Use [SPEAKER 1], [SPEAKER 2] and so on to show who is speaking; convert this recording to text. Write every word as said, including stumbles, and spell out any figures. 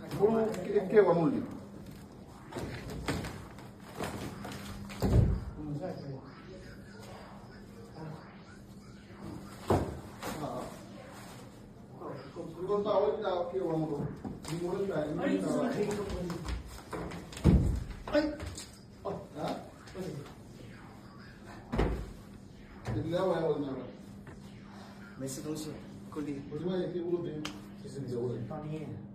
[SPEAKER 1] Bunu che va lì. Non stavo di là che io amo. Di muore cioè, non stavo. Ai. Oh, ah. Di là vai a andare.
[SPEAKER 2] Messo dolce con lì.
[SPEAKER 1] Poi vai che uno dentro.
[SPEAKER 2] Che si dice?